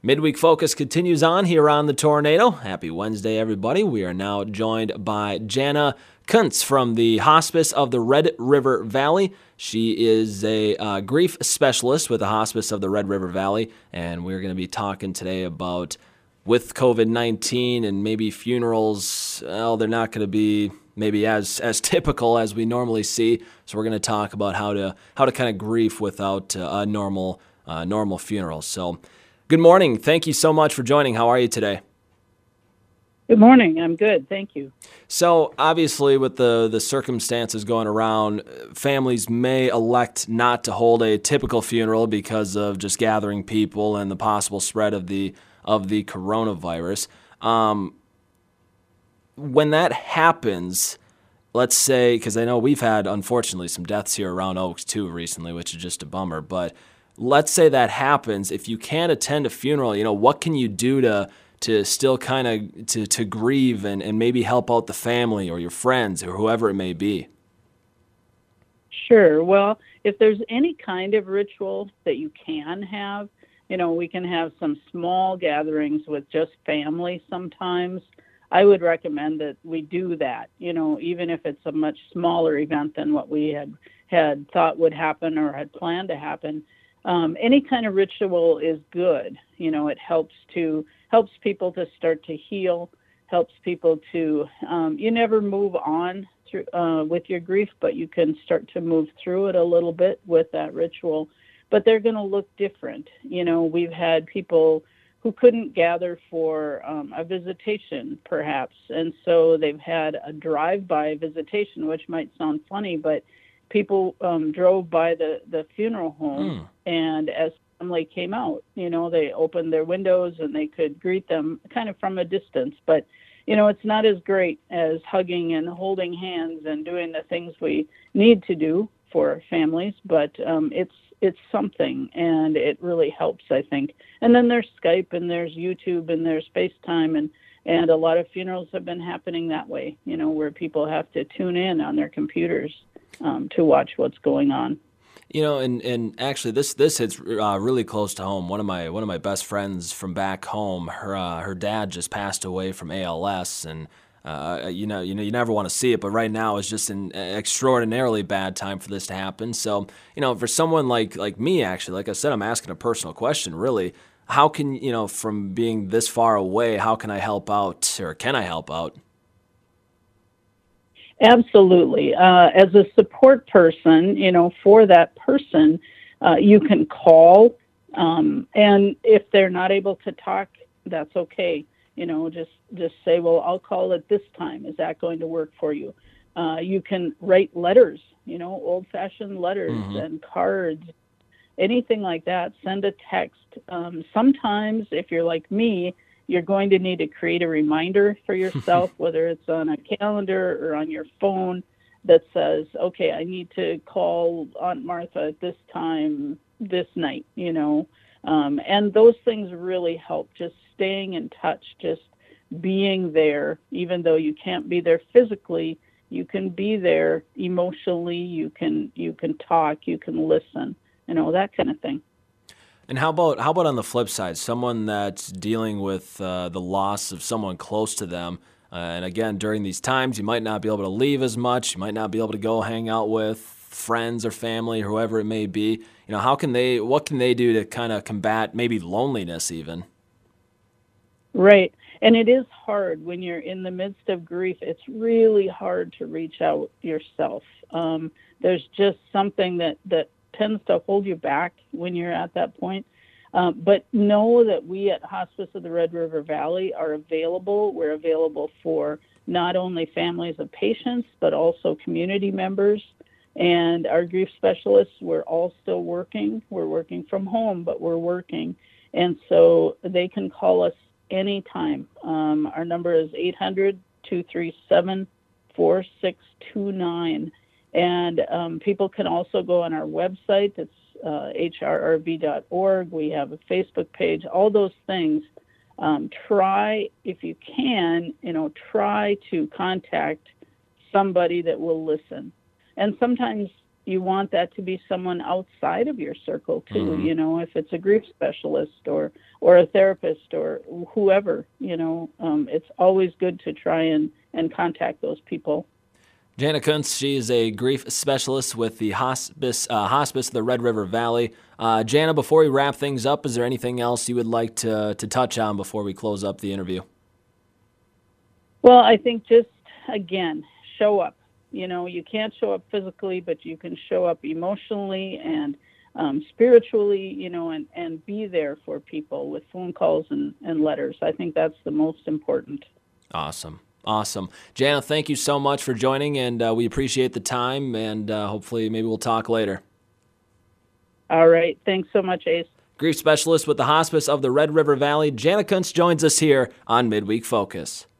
Midweek Focus continues on here on the Tornado. Happy Wednesday, everybody. We are now joined by Jana Kuntz from the Hospice of the Red River Valley. She is a grief specialist with the Hospice of the Red River Valley, and we're going to be talking today about with COVID-19 and maybe funerals. Well, they're not going to be maybe as typical as we normally see. So we're going to talk about how to kind of grieve without a normal funeral. So. Good morning. Thank you so much for joining. How are you today? Good morning. I'm good. Thank you. So obviously with the circumstances going around, families may elect not to hold a typical funeral because of just gathering people and the possible spread of the coronavirus. When that happens, let's say, because I know we've had, unfortunately, some deaths here around Oaks too recently, which is just a bummer, but let's say that happens. If you can't attend a funeral, what can you do to still kind of to grieve and maybe help out the family or your friends or whoever it may be? Sure. Well, if there's any kind of ritual that you can have, we can have some small gatherings with just family sometimes. I would recommend that we do that, even if it's a much smaller event than what we had thought would happen or had planned to happen. Any kind of ritual is good. It helps people to start to heal, helps people to, you never move on through with your grief, but you can start to move through it a little bit with that ritual. But they're going to look different. We've had people who couldn't gather for a visitation, perhaps, and so they've had a drive-by visitation, which might sound funny, but people drove by the funeral home, and as family came out, they opened their windows and they could greet them kind of from a distance. But, it's not as great as hugging and holding hands and doing the things we need to do for families, but it's something, and it really helps, I think. And then there's Skype and there's YouTube and there's FaceTime, and a lot of funerals have been happening that way, where people have to tune in on their computers to watch what's going on. And actually this hits really close to home. One of my best friends from back home, her dad just passed away from ALS, and you never want to see it, but right now is just an extraordinarily bad time for this to happen. So, for someone like me, actually, like I said, I'm asking a personal question, really. How can, from being this far away, how can I help out, or can I help out? Absolutely. As a support person, for that person, you can call, and if they're not able to talk, that's okay. Just say, well, I'll call at this time. Is that going to work for you? You can write letters, old-fashioned letters and cards, anything like that. Send a text. Sometimes, if you're like me, you're going to need to create a reminder for yourself, whether it's on a calendar or on your phone, that says, okay, I need to call Aunt Martha at this time, this night, and those things really help, just staying in touch, just being there, even though you can't be there physically, you can be there emotionally, you can talk, you can listen, that kind of thing. And how about on the flip side, someone that's dealing with the loss of someone close to them, and again, during these times, you might not be able to leave as much, you might not be able to go hang out with friends or family, whoever it may be. What can they do to kind of combat maybe loneliness even? Right. And it is hard when you're in the midst of grief. It's really hard to reach out yourself. There's just something that tends to hold you back when you're at that point. But know that we at Hospice of the Red River Valley are available. We're available for not only families of patients, but also community members. And our grief specialists, we're all still working. We're working from home, but we're working. And so they can call us anytime. Our number is 800-237-4629. And people can also go on our website. It's hrrv.org. We have a Facebook page, all those things. Try, if you can, try to contact somebody that will listen. And sometimes you want that to be someone outside of your circle too. Mhm. You know, if it's a grief specialist or a therapist or whoever, it's always good to try and contact those people. Jana Kuntz, she is a grief specialist with the hospice of the Red River Valley. Jana, before we wrap things up, is there anything else you would like to touch on before we close up the interview? Well, I think just, again, show up. You know, you can't show up physically, but you can show up emotionally and spiritually, and be there for people with phone calls and letters. I think that's the most important. Awesome. Jana, thank you so much for joining, and we appreciate the time, and hopefully maybe we'll talk later. All right. Thanks so much, Ace. Grief specialist with the Hospice of the Red River Valley, Jana Kuntz joins us here on Midweek Focus.